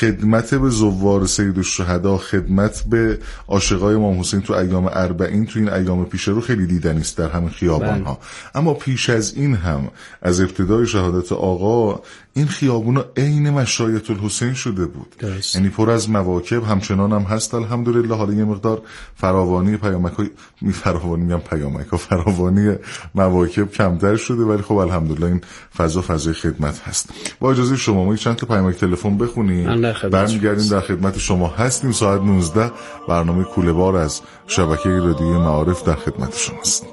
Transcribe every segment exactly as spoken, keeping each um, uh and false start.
خدمت به زوار سیدالشهدا، خدمت به عاشقای امام حسین تو ایام اربعین، تو این ایام پیش رو خیلی دیدنی است در همین خیابان ها. اما پیش از این هم از ابتدای شهادت آقا این خیابونا عین مشایط الحسین شده بود، یعنی پر از مواکب، همچنان هم هست الحمدلله. حالا یه مقدار فراوانی پیامک‌های می فراوانی میگم پیامک‌ها فراوانی مواکب کمتر شده، ولی خب الحمدلله این فضا فضای خدمت هست. با اجازه شما ما چند تا پیامک تلفن بخونیم، برمیگردیم در خدمت شما هستیم. ساعت نوزده برنامه کوله بار از شبکه رادیوی معارف در خدمت شماست.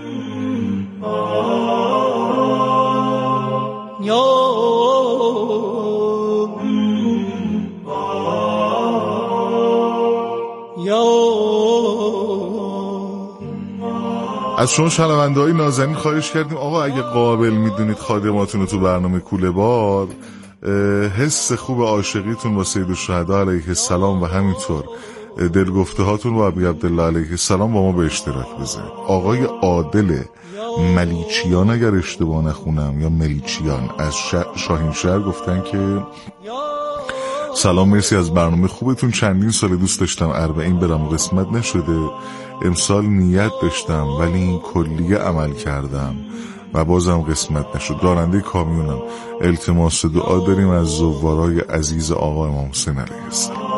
از شما شنونده‌های نازنین خواهش کردیم آقا اگه قابل میدونید خادماتون رو تو برنامه کوله بار حس خوب عاشقیتون با سیدالشهدا علیه السلام و همینطور دلگفته هاتون با ابی عبدالله علیه السلام با ما به اشتراک بذارید. آقای عادل ملیچیان اگر اشتباه نخونم یا ملیچیان از شاهینشهر گفتن که سلام، مرسی از برنامه خوبتون. چندین سال دوست داشتم اربعین برم و قسمت نشده. امسال نیت داشتم ولی کلیه عمل کردم و بازم قسمت نشد. راننده کامیونم. التماس دعا داریم از زوارای عزیز آقا امام حسین علیه السلام.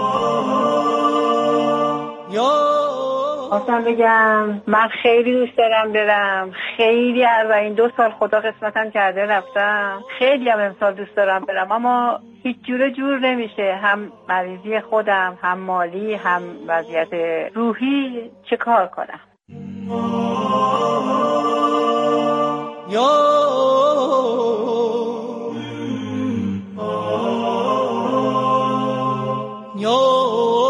خواستم بگم من خیلی دوست دارم برم، خیلی اربعین دو سال خدا قسمتم کرده رفتم، خیلی هم امسال دوست دارم برم، اما هیچ جوره جور نمیشه، هم مریضی خودم، هم مالی، هم وضعیت روحی، چه کار کنم؟ یا یا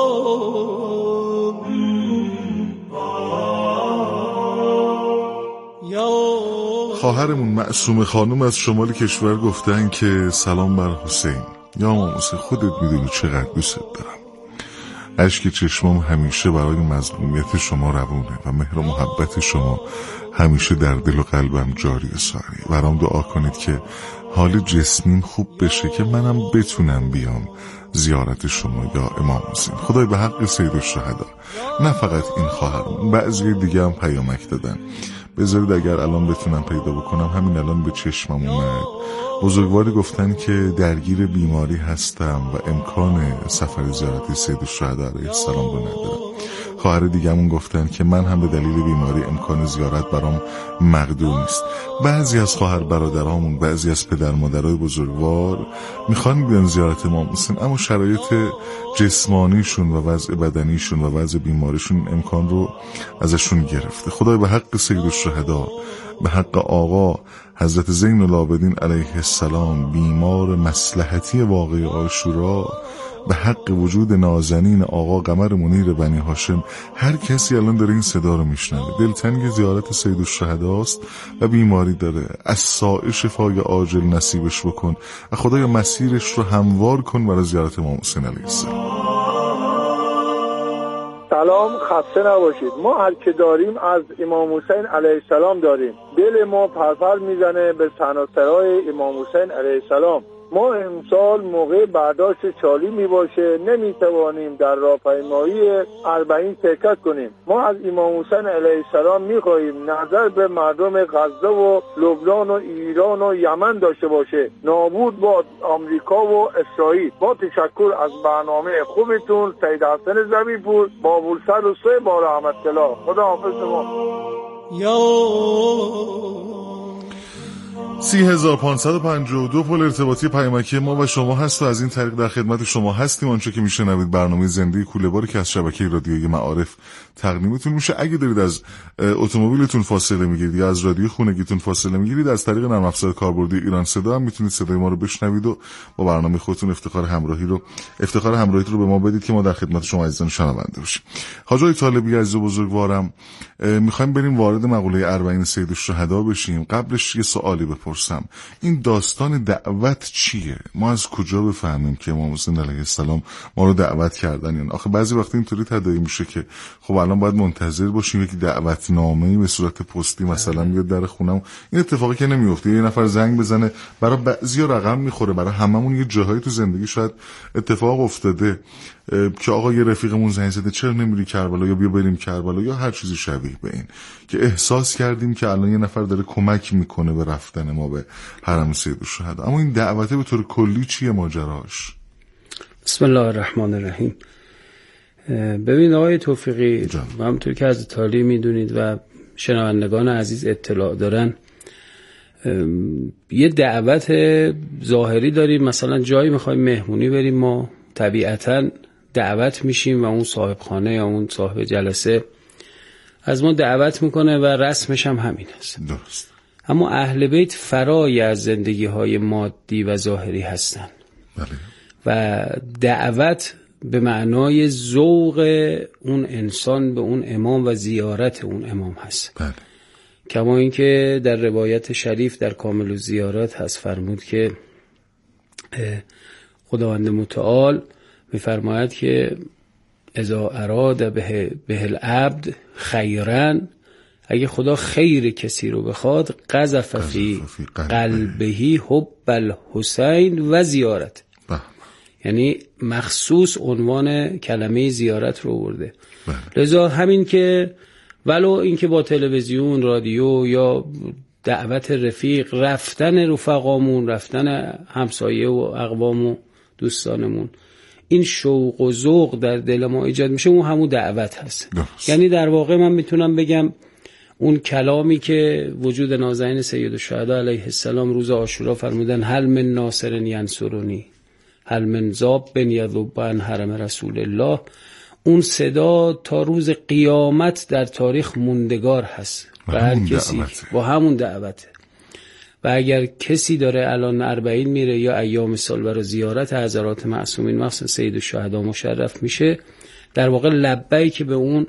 خواهرمون معصومه خانم از شمال کشور گفتن که سلام بر حسین. یا امام حسین خودت میدونی چقدر دوست دارم. اشک چشمام همیشه برای مظلومیت شما روونه و مهر و محبت شما همیشه در دل و قلبم جاری و ساری. برام دعا کنید که حال جسمیم خوب بشه که منم بتونم بیام زیارت شما یا امام حسین. خدای به حق سیدالشهدا. نه فقط این خواهرمون، بعضی دیگه هم پیامک دادن. بذارید اگر الان بتونم پیدا بکنم، همین الان به چشمم اومد. بزرگواری گفتن که درگیر بیماری هستم و امکان سفر زیارت سیدالشهدا علیه السلام رو ندارم. خواهر دیگه‌مون گفتن که من هم به دلیل بیماری امکان زیارت برام مقدور نیست. بعضی از خواهر برادرامون، بعضی از پدر مادرای بزرگوار میخوان بیان زیارت امام حسین، اما شرایط جسمانیشون و وضع بدنیشون و وضع بیماریشون امکان رو ازشون گرفته. خدای به حق سیدالشهدا، به حق آقا حضرت زین العابدین علیه السلام، بیمار مصلحتی واقعی عاشورا، به حق وجود نازنین آقا قمر منیر بنی هاشم، هر کسی الان داره این صدا رو میشنوه دلتنگ زیارت سیدالشهداست و بیماری داره، از سائه شفای عاجل نصیبش بکن و خدایا مسیرش رو هموار کن برای زیارت امام حسین علیه السلام. سلام، خسته نباشید. ما هر که داریم از امام حسین علیه السلام داریم. دل ما پرپر میزنه به سناسرای امام حسین علیه السلام. ما امسال موقع برداشت چالی می باشه نمیتوانیم در راهپیمایی اربعین شرکت کنیم. ما از امام حسین علیه السلام می خواهیم نظر به مردم غزه و لبنان و ایران و یمن داشته باشه، نابود با آمریکا و اسرائیل. با تشکر از برنامه خوبتون. سید حسن زبیپور، بابولسر و سه با رحمت الله. خدا حافظ شما. یا سی هزار پانصد و پنجاه و دو پل ارتباطی پیامکی ما و شما هست و از این طریق در خدمت شما هستیم. آنچه که میشنوید برنامه زنده کوله باری که از شبکه رادیویی معارف تقدیمتون میشه. اگه دارید از اتومبیلتون فاصله میگیرید یا از رادیو خونگیتون فاصله میگیرید، از طریق نرم افزار کاربردی ایران صدا هم میتونید صدای ما رو بشنوید و با برنامه خودتون افتخار همراهی رو افتخار همراهیت رو به ما بدید که ما در خدمت شما عزیزان شنونده باشیم. حاج آقای طالبی عزیز و بزرگوارم، میخوایم بریم وارد مقوله اربعین سیدالشهدا بشیم. قبلش یه سوالی بپرسیم. بپرسم این داستان دعوت چیه؟ ما از کجا بفهمیم که امام حسین علیه السلام ما رو دعوت کردن؟ یعنی آخه بعضی وقت اینطوری تداعی میشه که خب الان باید منتظر باشیم یک دعوتنامه‌ای به صورت پستی مثلا بیاد در خونم. این اتفاقی که نمیفته. یه نفر زنگ بزنه برای بعضیا رقم میخوره، برای هممون یه جاهایی تو زندگی شاید اتفاق افتاده که آقا یه رفیقمون زنگ زده چرا نمیری کربلا یا بیا بریم کربلا یا هر چیزی شبیه به این، که احساس کردیم که الان یه نفر داره کمک میکنه به رفتن ما به حرم سیدالشهدا. اما این دعوته به طور کلی چیه ماجراش؟ بسم الله الرحمن الرحیم. ببین آقای توفیقی، همونطور که از تالی میدونید و شنوندگان عزیز اطلاع دارن، یه دعوت ظاهری داریم. مثلا جایی میخوایم مهمونی بریم، ما طبیعتاً دعوت میشیم و اون صاحب خانه یا اون صاحب جلسه از ما دعوت میکنه و رسمش هم همین است. درست. اما اهل بیت فرای از زندگی های مادی و ظاهری هستن. بله. و دعوت به معنای ذوق اون انسان به اون امام و زیارت اون امام هست. بله. کما اینکه در روایت شریف در کامل الزیارات هست فرمود که خداوند متعال میفرماید که اذا اراد به به العبد خیرا، اگه خدا خیر کسی رو بخواد، قذف فی قلبه حب الحسین و زیارت. یعنی مخصوص عنوان کلمه زیارت رو برده. لذا همین که ولو اینکه با تلویزیون، رادیو یا دعوت رفیق، رفتن رفقامون، رفتن همسایه و اقوام و دوستانمون، این شوق و ذوق در دل ما ایجاد میشه، اون همون دعوت هست. درست. یعنی در واقع من میتونم بگم اون کلامی که وجود نازنین سیدالشهدا علیه السلام روز عاشورا فرمودن هل من ناصر ینصرنی هل من ذاب یذب عن حرم رسول الله، اون صدا تا روز قیامت در تاریخ موندگار هست و هر کسی دعوته. با همون دعوته. و اگر کسی داره الان اربعین میره یا ایام سال برای زیارت حضرات معصومین مخصوصا سیدالشهدا مشرف میشه، در واقع لبیک که به اون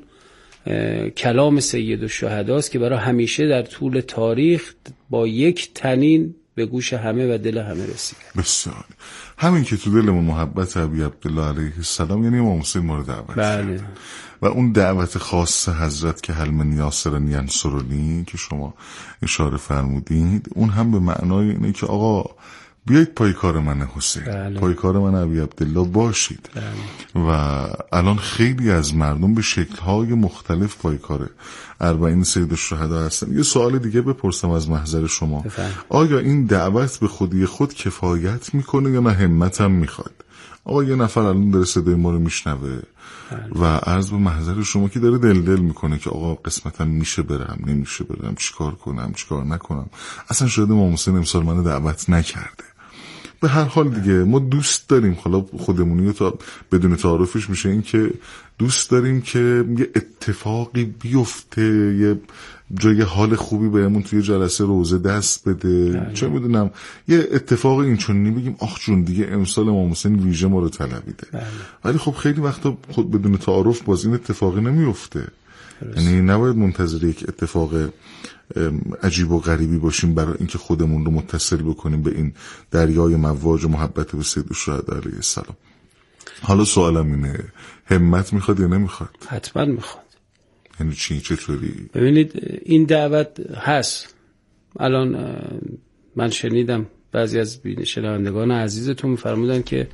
کلام سیدالشهدا است که برای همیشه در طول تاریخ با یک تنین به گوش همه و دل همه رسیده. بسیار. همین که تو دلمون محبت ابی عبدالله علیه السلام یعنی امام حسین ما رو دعوت بله. کرد. و اون دعوت خاص حضرت که هل من یاسر ینصرنی که شما اشاره فرمودید، اون هم به معنای اینه که آقا بیایید پای کار من حسین، بله. پای کار من ابی عبدالله باشید. بله. و الان خیلی از مردم به شکل‌های مختلف پای کار اربعین سیدالشهدا هستن. یه سوال دیگه بپرسم از محضر شما، بفهم. آیا این دعوت به خودی خود کفایت میکنه یا نه همت هم میخواد؟ آقا یه نفر الان داره صدای ما رو میشنوه و عرض به محضر شما که داره دل دل میکنه که آقا قسمتا میشه برم، نمیشه برم، چیکار کنم، چیکار نکنم، اصلا شاید امام حسین امسال منو دعوت نکرده. به هر حال دیگه ما دوست داریم، حالا خودمونی تا بدون تعارفش میشه این که دوست داریم که یه اتفاقی بیفته، یه جای حال خوبی بهمون توی جلسه روزه دست بده، چه میدونم یه اتفاق این چونی بگیم آخ جون دیگه امسال امام حسین ویژه ما رو طلبیده. ولی خب خیلی وقتا خود بدون تعارف باز این اتفاقی نمیفته. یعنی نباید منتظر یک اتفاق عجیب و غریبی باشیم برای اینکه خودمون رو متصل بکنیم به این دریای مواج محبت به سیدالشهدا علیه السلام. حالا سوالم اینه، همت میخواد یا نمیخواد؟ حتما میخواد. یعنی چی؟ چطوری؟ ببینید این دعوت هست. الان من شنیدم بعضی از شنوندگان عزیزتون فرمودن که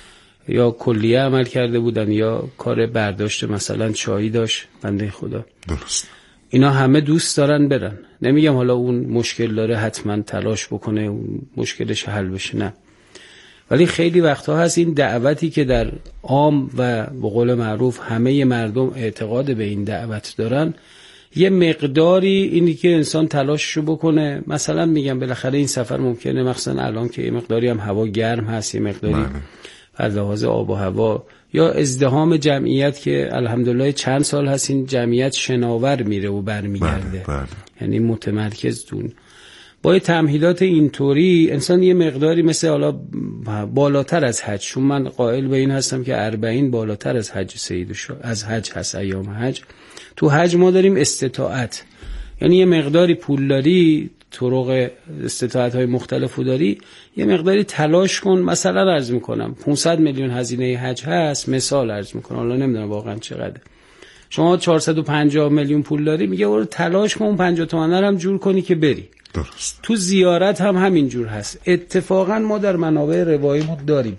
یا کلیه عمل کرده بودن یا کار برداشت مثلا چایی داشت بنده خدا. درست. اینا همه دوست دارن برن. نمیگم حالا اون مشکل داره حتما تلاش بکنه اون مشکلش حل بشه، نه. ولی خیلی وقتها هست این دعوتی که در عام و به قول معروف همه مردم اعتقاد به این دعوت دارن، یه مقداری اینی که انسان تلاششو بکنه. مثلا میگم بالاخره این سفر ممکنه مخصوصا الان که یه مقداری هم هوا گرم هست، یه مقداری از لحاظ آب و هوا یا ازدحام جمعیت که الحمدلله چند سال هست این جمعیت شناور میره و برمیگرده، بله، بله. یعنی متمرکز دون با تمهیدات اینطوری انسان یه مقداری مثل حالا بالاتر از حج، چون من قائل به این هستم که اربعین بالاتر از حج سیدالشهدا از حج هست. ایام حج تو حج ما داریم استطاعت، یعنی یه مقداری پولداری طرق استطاعت های مختلفو داری، یه مقداری تلاش کن. مثلا عرض میکنم پانصد میلیون هزینه حج هست، مثال عرض میکنم، حالا نمیدونم واقعا چقدره، شما چهارصد و پنجاه میلیون پول داری، میگه برو تلاش کن اون پنجاه تومن رو هم جور کنی که بری. درست. تو زیارت هم همین جور هست. اتفاقا ما در منابع رواییمون داریم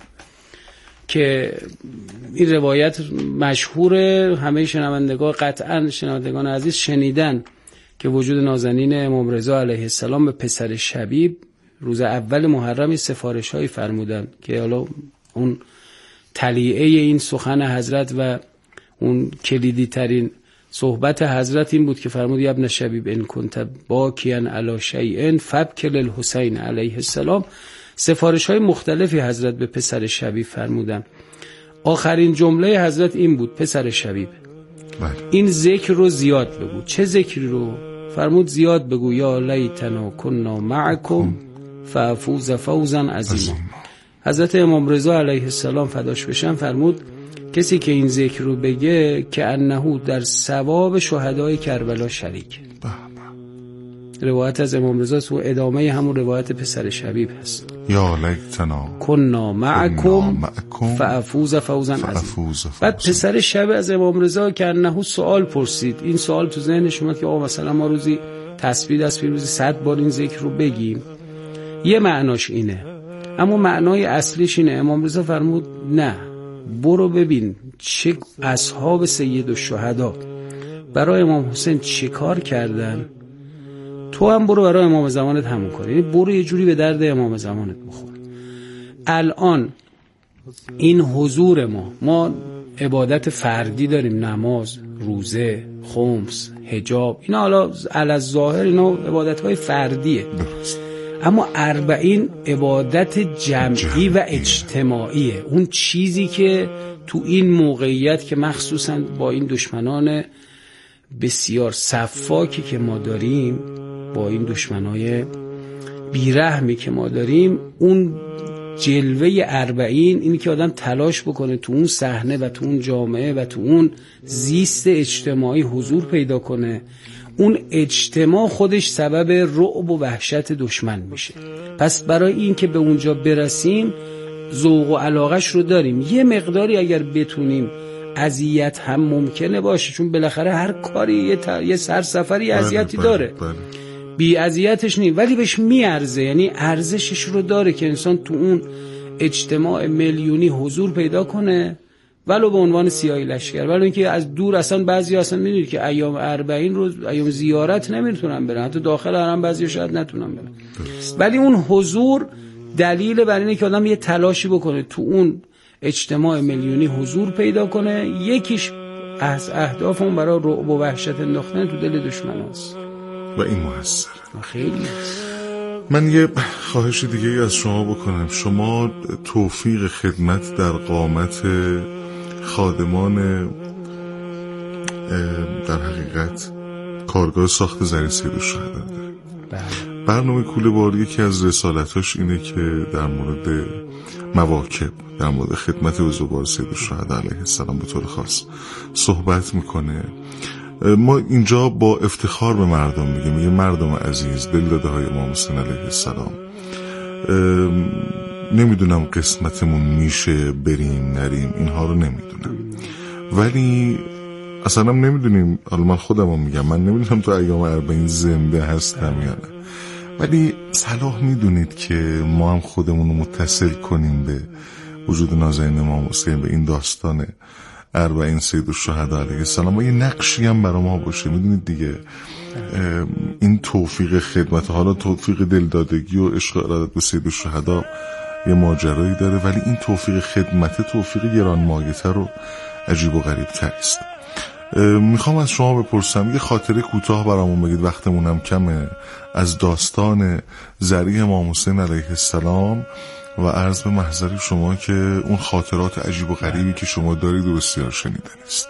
که این روایت مشهوره، همه شنوندگان قطعا شنوندگان عزیز شنیدن که وجود نازنین امام رضا علیه السلام به پسر شبیب روز اول محرم سفارش‌هایی فرمودن که حالا اون تلیعه این سخن حضرت و اون کلیدی ترین صحبت حضرت این بود که فرمود یا ابن شبیب ان کنت باکیا علی شیء فبک للحسین علیه السلام. سفارش‌های مختلفی حضرت به پسر شبیب فرمودن. آخرین جمله حضرت این بود: پسر شبیب این ذکر رو زیاد بگو. چه ذکری رو؟ فرمود زیاد بگو یا لیتنا کنا معکم فافوز فوزا عظیما. حضرت امام رضا علیه السلام فداش بشن فرمود کسی که این ذکر رو بگه که انه در ثواب شهدای کربلا شریک. روایت از امام رضا تو ادامه همون روایت پسر شبیب هست. یا لیتنا کنا معکم فافوز فوزا عظیما. بعد پسر شب از امام رضا که انه سوال پرسید، این سوال تو ذهنش اومد که آقا مثلا ما روزی تسبیح دست روزی صد بار این ذکر رو بگیم، یه معناش اینه، اما معنای اصلیش اینه. امام رضا فرمود نه، برو ببین چه اصحاب سید الشهدا برای امام حسین چه کار کردن، تو هم برو برای امام زمانت همون کار، یعنی برو یه جوری به درد امام زمانت بخور. الان این حضور ما ما عبادت فردی داریم، نماز، روزه، خمس، حجاب، اینا حالا علی الظاهر اینا عبادت‌های فردیه، اما اربعین عبادت جمعی و اجتماعیه. اون چیزی که تو این موقعیت که مخصوصا با این دشمنان بسیار صفاکی که ما داریم، با این دشمنای بیرحمی که ما داریم، اون جلوه اربعین اینی که آدم تلاش بکنه تو اون صحنه و تو اون جامعه و تو اون زیست اجتماعی حضور پیدا کنه، اون اجتماع خودش سبب رعب و وحشت دشمن میشه. پس برای این که به اونجا برسیم ذوق و علاقش رو داریم. یه مقداری اگر بتونیم اذیت هم ممکنه باشه، چون بالاخره هر کاری یه, تا... یه سرسفری اذیتی داره، بی اذیتش نیست، ولی بهش میارزه، یعنی ارزشش رو داره که انسان تو اون اجتماع میلیونی حضور پیدا کنه، ولو به عنوان سیاهی لشکر. ولی اینکه از دور اصلا بعضی اصلا میدونید که ایام اربعین روز ایام زیارت نمیتونن برن، حتی داخل حرم بعضی شاید نتونن برن، ولی اون حضور دلیل بر اینه که آدم یه تلاشی بکنه تو اون اجتماع میلیونی حضور پیدا کنه. یکیش از اهدافمون برای رعب و وحشت انداختن تو دل دشمناست و این موثره. خیلی. من یه خواهش دیگه از شما بکنم. شما توفیق خدمت در قامت خادمان در حقیقت کارگاه ساخت زرین سید الشهدا دارید. برنامه کوله بار یکی از رسالتاش اینه که در مورد مواکب، در مورد خدمت به زوار سید الشهدا علیه السلام به طور خاص صحبت میکنه. ما اینجا با افتخار به مردم میگیم، میگه مردم عزیز، دلداده های امام حسین علیه السلام، نمیدونم قسمتمون میشه بریم نریم، اینها رو نمیدونم، ولی اصلا هم نمیدونیم. حالا من خودم هم میگم، من نمیدونم تو ایام اربعین زنده هستم یا نه، ولی صلاح میدونید که ما هم خودمون رو متصل کنیم به وجود نازنین امام حسین، به این داستان اربعین سید الشهدا علیه السلام، و یه نقشی هم برای ما باشه. میدونید دیگه این توفیق خدمت، حالا توفیق دلدادگی و عشق ارادت به سید الشهدا یه ماجرایی داره، ولی این توفیق خدمت توفیق گرانمایه‌تر و عجیب و غریب‌تر است. میخوام از شما بپرسم، یه خاطره کوتاه برامون بگید، وقتمون هم کمه، از داستان ذریح امام حسین علیه السلام و عرض به محضر شما که اون خاطرات عجیب و غریبی که شما دارید و بسیار شنیدنی است.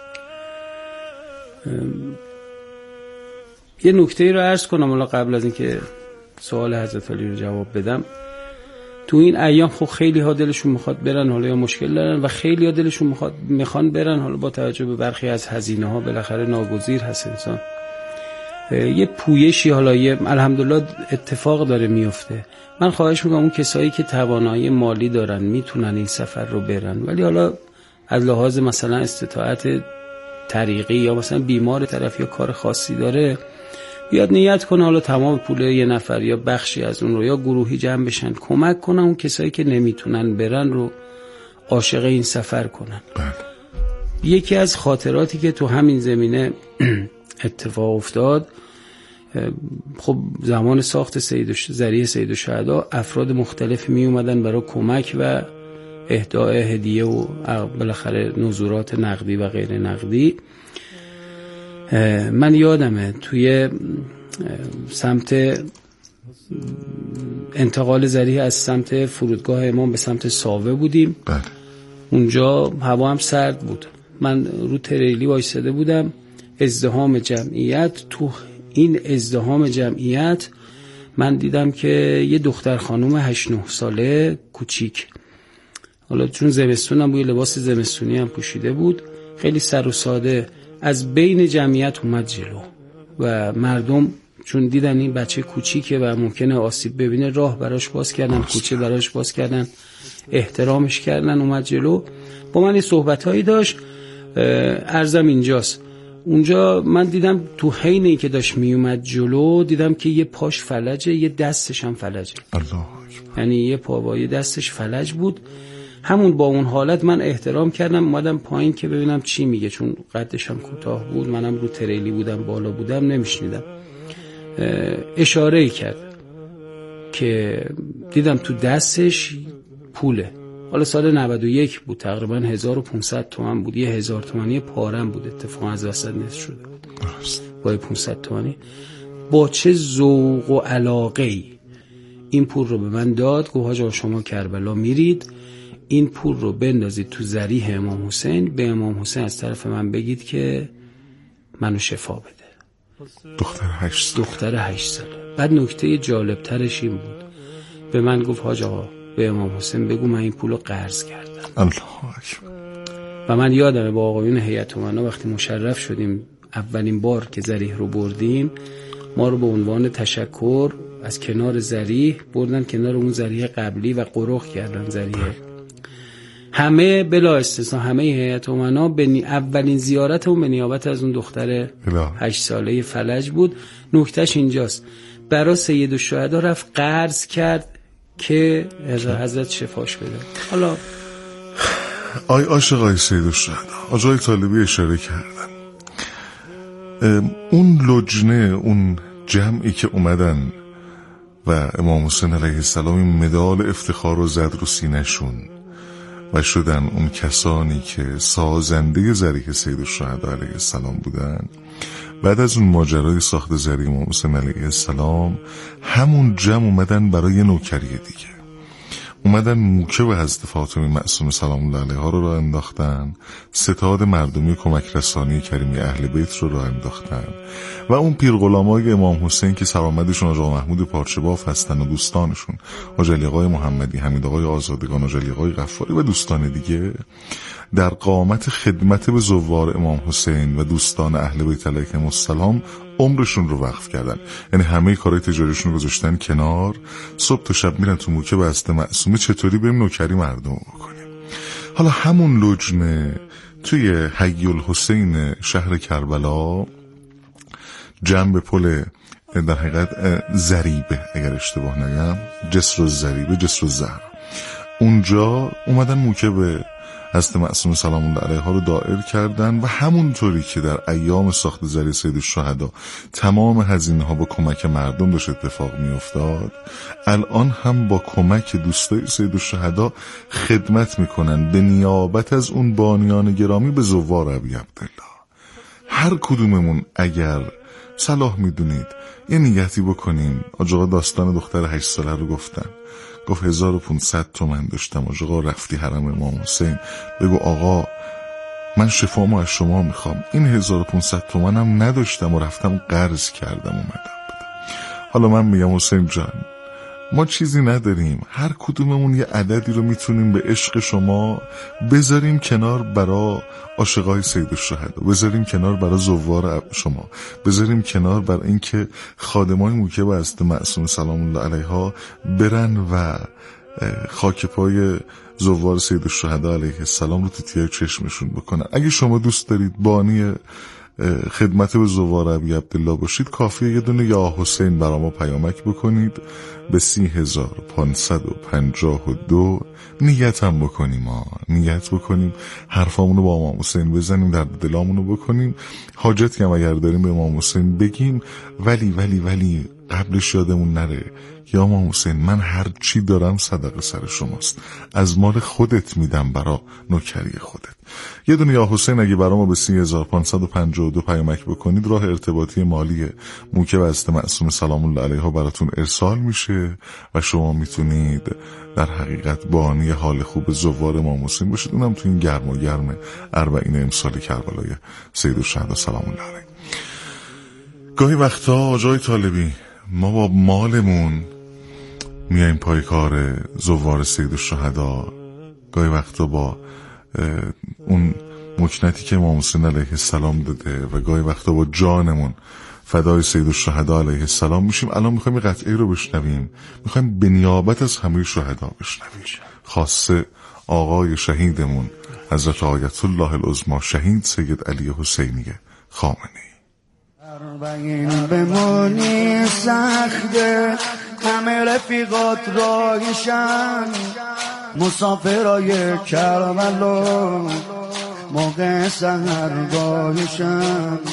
یه نکته رو عرض کنم حالا قبل از اینکه سوال حضرت علی رو جواب بدم. تو این ایام خب خیلی ها دلشون میخواد برن، حالا یا مشکل دارن، و خیلی ها دلشون میخواد میخوان برن، حالا با توجه به برخی از هزینه ها بالاخره ناگزیر هست انسان. یه پویشی، حالا یه الحمدلله اتفاق داره میفته. من خواهش میکنم اون کسایی که توانایی مالی دارن میتونن این سفر رو برن، ولی حالا از لحاظ مثلا استطاعت طریقی یا مثلا بیمار طرف یا کار خاصی داره، بیاد نیت کنه حالا تمام پول یه نفر یا بخشی از اون رو یا گروهی جمع بشن کمک کنن اون کسایی که نمیتونن برن رو عاشق این سفر کنن. بله. یکی از خاطراتی که تو همین زمینه اتفاق افتاد، خب زمان ساخت سید ذریح سید الشهدا افراد مختلفی می اومدن برای کمک و اهداء هدیه و بالاخره نزورات نقدی و غیر نقدی. من یادمه توی سمت انتقال ذریح از سمت فرودگاه امام به سمت ساوه بودیم. بله. اونجا هوا هم سرد بود، من رو تریلی وایساده بودم، ازدحام جمعیت. تو این ازدحام جمعیت من دیدم که یه دختر خانوم هشت نه ساله کوچیک، حالا چون زمستونم بود لباس زمستونی هم پوشیده بود، خیلی سر و ساده از بین جمعیت اومد جلو و مردم چون دیدن این بچه کوچیکه و ممکنه آسیب ببینه راه براش باز کردن، کوچه براش باز کردن، احترامش کردن، اومد جلو با من یه صحبتایی داشت. عرضم اینجاست، اونجا من دیدم تو حین این که داشت می اومد جلو دیدم که یه پاش فلجه، یه دستش هم فلجه. الله. یعنی یه پا با یه دستش فلج بود. همون با اون حالت من احترام کردم، اومدم پایین که ببینم چی میگه، چون قدش هم کوتاه بود، منم رو تریلی بودم، بالا بودم، نمیشنیدم. اشاره ای کرد که دیدم تو دستش پوله. حالا سال نود و یک بود، تقریبا هزار و پانصد تومان بود، یه هزار تومانی پارم بود، اتفاقا از وسط نصف شده بود با پانصد تومانی. با چه ذوق و علاقه ای این پول رو به من داد، گفت حاج آقا شما کربلا میرید، این پول رو بندازید تو ذریح امام حسین، به امام حسین از طرف من بگید که منو شفا بده. دختر هشت ساله. دختر هشت ساله. بعد نکته جالب ترش این بود، به من گفت حاج آقا به امام حسین بگو من این پول رو قرض کردم. الله اکبر. و من یادمه با آقایون هیئت امنا وقتی مشرف شدیم اولین بار که ذریح رو بردیم، ما رو به عنوان تشکر از کنار ذریح بردن کنار اون ذریح قبلی و قرخ کردن ذریح. همه بلا استثنا همه هیئت امنا به اولین زیارتمون به نیابت از اون دختر هشت ساله فلج بود. نکتهش اینجاست، برای سید الشهدا رفت قرض کرد که حضرت شفاش بده. حالا آی عاشقای سید الشهدا، آقای طالبی اشاره کردن، اون لجنه، اون جمعی که اومدن و امام حسین علیه السلام مدال افتخار رو زد رو سینه‌شون و شدن اون کسانی که سازنده ذریح سید الشهدا علیه السلام بودن، بعد از اون ماجرای ساخت ذریح امام حسین علیه السلام همون جمع اومدن برای نوکری دیگه، اومدن موکه و حضرت فاطمه معصومه سلام الله علیها رو راه انداختن، ستاد مردمی کمک رسانی کریمی اهل بیت رو راه انداختن و اون پیر غلامای امام حسین که سرآمدشون آقا محمود پارچه‌باف هستن و دوستانشون حاج علی آقای محمدی، حمید آقای آزادگان، حاج علی آقای غفاری و دوستان دیگه در قامت خدمت به زوار امام حسین و دوستان اهل بیت علیهم السلام عمرشون رو وقف کردن. یعنی همه کارهای تجاریشون رو گذاشتن کنار، صبح تا شب میرن تو موکه به حضرت معصومه چطوری بریم نوکری مردم بکنیم. حالا همون لجنه توی حی الحسین شهر کربلا جنب پل در حقیقت زریبه، اگر اشتباه نگم جسر الزریبه، جسر الزهر، اونجا اومدن موکه به حضرت معصومه سلام الله علیها رو دائر کردن و همونطوری که در ایام ساخت ذریح سید الشهدا تمام هزینه ها با کمک مردم داشت اتفاق می افتاد، الان هم با کمک دوستای سید الشهدا خدمت میکنن به نیابت از اون بانیان گرامی به زوار ابی عبدالله. هر کدوممون اگر صلاح میدونید یه نیتی بکنیم. آقا داستان دختر هشت ساله رو گفتن، گفت هزار و پونصد تومن داشتم، آقا رفتی حرم امام حسین بگو آقا من شفامو از شما میخوام، این هزار و پونصد تومنم نداشتم و رفتم قرض کردم اومدم بدم. حالا من میگم حسین جان ما چیزی نداریم، هر کدوممون یه عددی رو میتونیم به عشق شما بذاریم کنار، برای عاشقای سید الشهدا بذاریم کنار، برای زوار شما بذاریم کنار، برای اینکه خادمای موکب حضرت معصومه سلام الله علیها برن و خاک پای زوار سید الشهدا علیه السلام رو تو تیه چشمشون بکنن. اگه شما دوست دارید بانی خدمت به زوار ابی عبدالله باشید، کافیه یه دونه یا حسین برای ما پیامک بکنید به سی هزار پانصد و پنجاه و دو. نیت هم بکنیم، ما نیت بکنیم حرفامونو با امام حسین بزنیم، در دلامونو بکنیم، حاجتی هم اگر داریم به امام حسین بگیم، ولی ولی ولی قبلش یادمون نره یا امام حسین من هر چی دارم صدقه سر شماست، از مال خودت میدم برا نوکری خودت. یه دونه یا حسین اگه برا ما به سی هزار پانصد و پنجاه و دو پیامک بکنید، راه ارتباطی مالی موکب حضرت معصومه سلام الله علیها براتون ارسال میشه و شما میتونید در حقیقت بانی حال خوب زوار امام حسین باشید، اونم تو این گرم و گرم اربعین امسال کربلای سید الشهدا سلام الله علیه. گاهی وقتا آقای طالبی ما با مالمون میایم پای کار زوار سید الشهدا، گاهی وقتا با اون مکنتی که امام حسین علیه السلام داده و گاهی وقتا با جانمون فدای سید الشهدا علیه السلام میشیم. الان میخوایم یه قطعه رو بشنویم، میخوایم به نیابت از همه شهدا بشنویم، خاصه آقای شهیدمون حضرت آیت الله العظمی شهید سید علی حسینی خامنه‌ای. اربعین بمونی سخته، همه رفیقات راهشن، مسافرای کربلا موقع سحرگاهشن.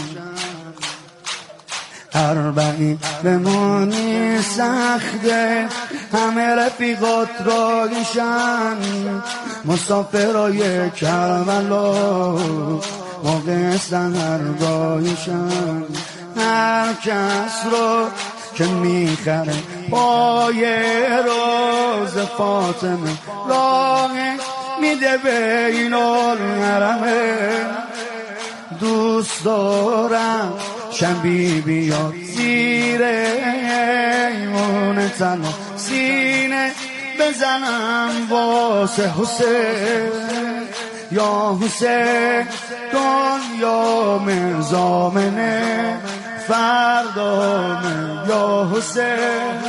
اربعین بمونی سخته، همه رفیقات راهشن، مسافرای کربلا موقع سحرگاهشن. هر کس رو که میخره پای روز فاطمه، راه میده بین الحرمه. دوست دارم شبی بیاد زیر ایمون تنها، سینه بزنم واسه حسین. یا حسین دنیا مرزامنه فردامه، یا حسین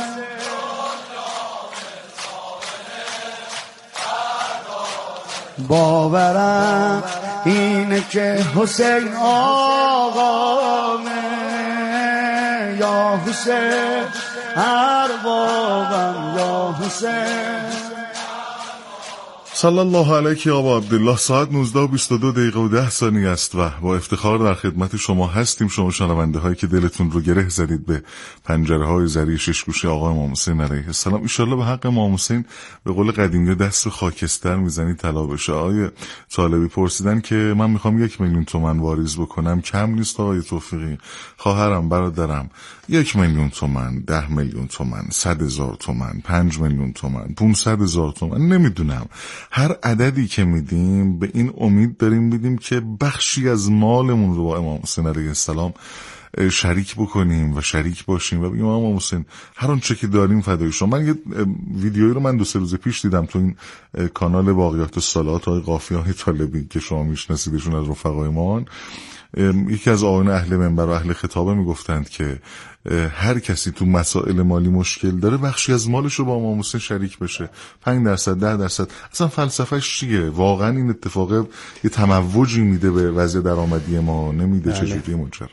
باورم اینه که حسین آقامه، یا حسین اربابم، یا حسین. صلی الله علیک یا ابا عبدالله. ساعت نوزده و بیست و دو دقیقه و ده ثانیه است و با افتخار در خدمت شما هستیم، شما شنونده هایی که دلتون رو گره زدید به پنجره های زری ششگوشی آقا امام حسین علیه السلام. ان شاءالله به حق امام حسین به قول قدیمی دست خاکستر میزنید طلا بشه. آقای طالبی پرسیدن که من میخوام یک میلیون تومن واریز بکنم، کم نیست آقای توفیقی؟ خواهرم، برادرم، یک میلیون تومن، ده میلیون تومن، صد هزار تومن، پنج میلیون تومن، پونصد هزار تومن، نمیدونم، هر عددی که میدیم به این امید داریم میدیم که بخشی از مالمون رو با امام حسین علیه السلام شریک بکنیم و شریک باشیم و بگیم امام حسین هر آنچه که داریم فدای شما. من یه ویدیویی رو من دو سه روز پیش دیدم تو این کانال باقیات الصالحات های قافیه طالبی که شما میشناسیدشون از رفقای ما، یکی از آقایان اهل منبر و اهل خطابه میگفتند که هر کسی تو مسائل مالی مشکل داره بخشی از مالش رو با امام حسین شریک بشه، پنج درصد، ده درصد. اصلا فلسفهش چیه؟ واقعا این اتفاق یه تموجی میده به وضع درآمدی ما، نمیده؟ چجوری ماجرا؟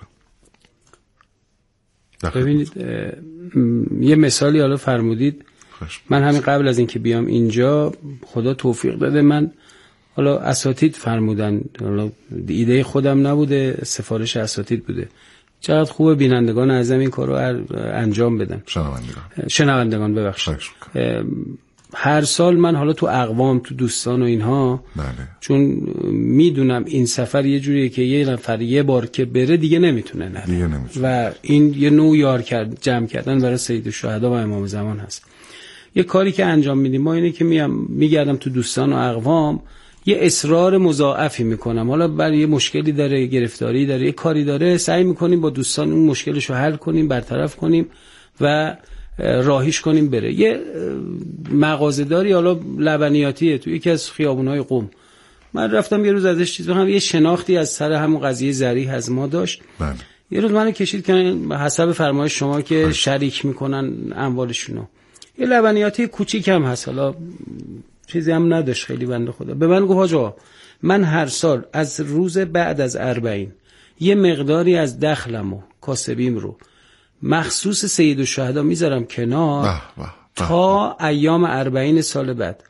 ببینید یه مثالی حالا فرمودید، من همین قبل از اینکه بیام اینجا خدا توفیق داده، من حالا اساتید فرمودن، حالا ایده خودم نبوده، سفارش اساتید بوده، چقدر خوبه بینندگان اعظم این کارو انجام بدن، شنوندگان شنوندگان ببخشید. هر سال من حالا تو اقوام، تو دوستان و اینها، بله. چون میدونم این سفر یه جوریه که یه نفر یه بار که بره دیگه نمیتونه نره، دیگه نمیتونه. و این یه نوع یار کرد جمع کردن برای سید الشهدا و امام زمان هست. یه کاری که انجام میدیم ما اینه که میام میگردم تو دوستان و اقوام، یه اصرار مضاعفی میکنم، حالا برای یه مشکلی داره، گرفتاری داره، یه کاری داره، سعی میکنیم با دوستان اون مشکلشو حل کنیم، برطرف کنیم و راهیش کنیم بره. یه مغازه‌داری حالا لبنیاتیه تو یکی از خیابون‌های قم، من رفتم یه روز ازش چیز بخوام، یه شناختی از سر همون قضیه ذریح از ما داشت. بله. یه روز منو کشید که حسب فرمایش شما که بله. شریک میکنن اموالشونو، یه لبنیاتی کوچیک هم هست، حالا چیزی هم نداشت خیلی بنده خدا. به من گفت آقا من هر سال از روز بعد از اربعین یه مقداری از دخلمو کاسبیم رو مخصوص سید الشهدا میذارم کنار بح بح بح. تا ایام اربعین سال بعد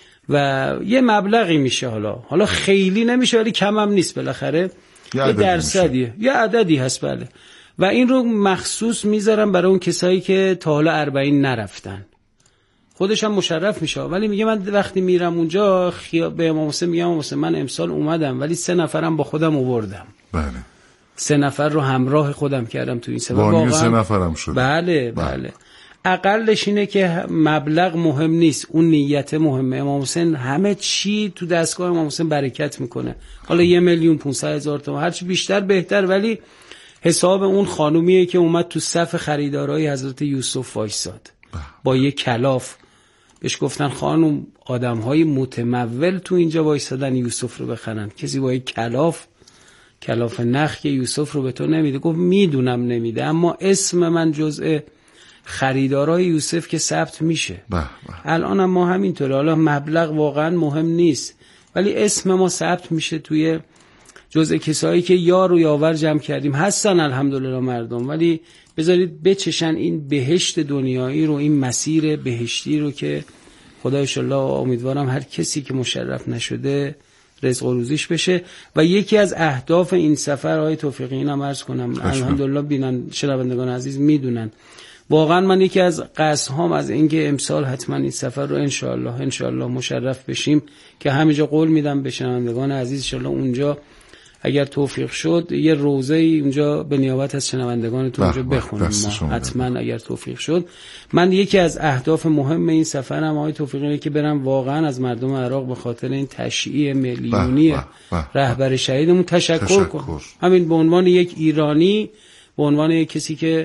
و یه مبلغی میشه، حالا حالا خیلی نمیشه ولی کم هم نیست، بالاخره یه درصدیه، یه عددی هست بله، و این رو مخصوص میذارم برای اون کسایی که تا حالا اربعین نرفتن. خودش هم مشرف میشه، ولی میگه من وقتی میرم اونجا خیا... به امام حسین میگم امام حسین من امسال اومدم ولی سه نفرم با خودم آوردم. بله. سه نفر رو همراه خودم کردم تو این سفر. واقعا سه نفرم شد. بله بله, بله. اقلش اینه که مبلغ مهم نیست، اون نیت مهمه. امام حسین همه چی تو دستگاه امام حسین برکت میکنه. حالا یه میلیون پونصد هزار تومان هرچی بیشتر بهتر، ولی حساب اون خانومیه که اومد تو صف خریدارای حضرت یوسف وایساد با یه کلاف، بهش گفتن خانم آدم‌های متمول تو اینجا وایسادن یوسف رو بخرن، کسی با یه کلاف کلاف نخ که یوسف رو به تو نمیده. گفت میدونم نمیده، اما اسم من جزء خریدارای یوسف که ثبت میشه. الان هم ما همینطوره، حالا مبلغ واقعا مهم نیست ولی اسم ما ثبت میشه توی جزء کسایی که یار و یاور جمع کردیم. هستن الحمدلله مردم، ولی بذارید بچشن این بهشت دنیایی رو، این مسیر بهشتی رو که خدا انشالله امیدوارم هر کسی که مشرف نشده رزق و روزیش بشه. و یکی از اهداف این سفر آقای توفیقی اینم عرض کنم، الحمدلله بینن شنوندگان عزیز میدونن، واقعا من یکی از قصدهام از اینکه امسال حتما این سفر رو انشالله انشالله مشرف بشیم که همینجا قول میدم به شنوندگان عزیز انشالله اونجا اگر توفیق شد یه روزه‌ای اونجا به نیابت از شنوندگانتون اونجا بخونیم ما حتما اگر توفیق شد. من یکی از اهداف مهم این سفرم آقای توفیقی اینه که برم واقعا از مردم عراق به خاطر این تشییع میلیونی رهبر شهیدمون تشکر, تشکر کنم، همین به عنوان یک ایرانی، به عنوان یک کسی که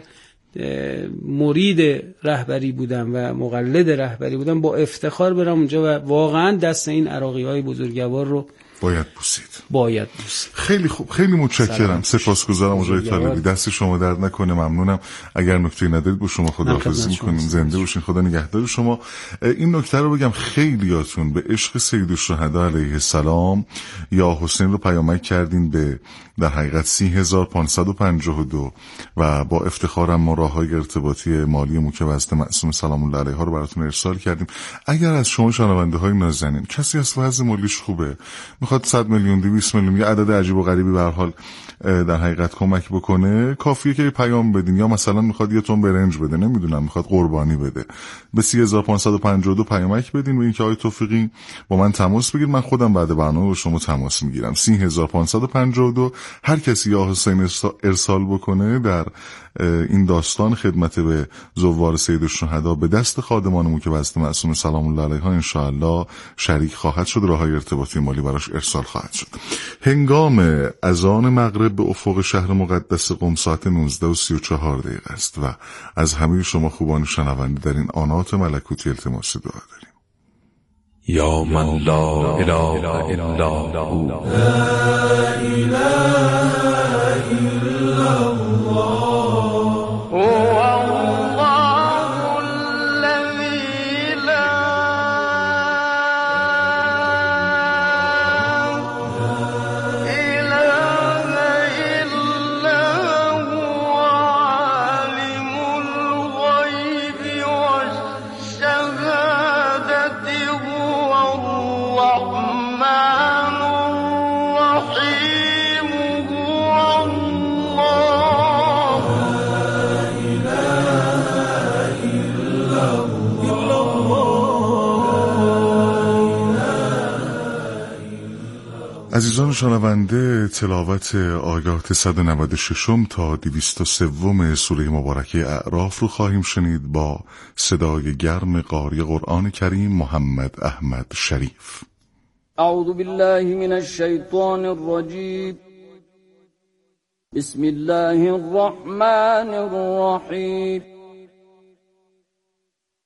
مرید رهبری بودم و مقلد رهبری بودم، با افتخار برم اونجا و واقعا دست این عراقی‌های بزرگوار رو باید بوسید. باید بوسید. خیلی خوب، خیلی متشکرم، سپاسگزارم آقای طالبی، دست شما درد نکنه، ممنونم. اگر نکته‌ای ندارید با شما خداحافظی می‌کنیم، زنده باشین، خدا نگهدار شما. این نکته رو بگم خیلیاتون به عشق سید الشهدا علیه السلام یا حسین رو پیامک کردین به در حقیقت سی هزار پانصد و پنجاه و دو و با افتخارم ما راه‌های ارتباطی مالی موکبست معصوم سلام الله علیها رو براتون ارسال کردیم. اگر از شما شنونده‌های نازنین کسی از وضع مالیش خوبه، میخواد صد میلیون دویست میلیون یه عدد عجیب و غریبی به هر حال در حقیقت کمک بکنه، کافیه که پیام بدین، یا مثلا میخواد یه تن برنج بده، نمیدونم میخواد قربانی بده، به سی هزار پانصد و پنجاه و دو پیامک بدین و اینکه آقای توفیقی با من تماس بگیر، من خودم بعد برنامه با شما تماس میگیرم. سی هزار پانصد و پنجاه و دو هر کسی یا حسین ارسال بکنه در این داستان خدمت به زوار سید الشهدا به دست خادمانمون که واسه معصوم سلام الله علیها ان شاء الله شریک خواهد شد، راههای ارتباطی مالی براش ارسال خواهد شد. هنگام اذان مغرب به افق شهر مقدس قم ساعت نوزده و سی و چهار دقیقه است و از همه شما خوبان شنونده در این آنات ملکوتی التماس دعا داریم. یا من لا اله الا هو، لا اله الا الله، عزیزان شنونده، تلاوت آیات صد و نود و شش تا دویست و سه سوره مبارکه اعراف رو خواهیم شنید با صدای گرم قاری قرآن کریم محمد احمد شریف. اعوذ بالله من الشیطان الرجیم، بسم الله الرحمن الرحیم.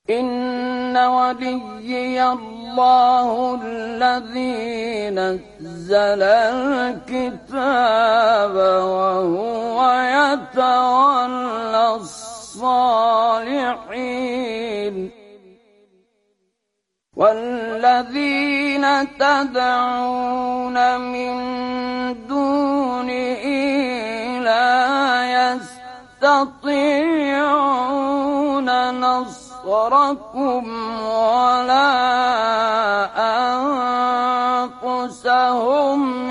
إن وليي الله الذي نزل الكتاب وهو يتولى الصالحين والذين تدعون من دونه لا يستطيعون نصركم ولا أنفسهم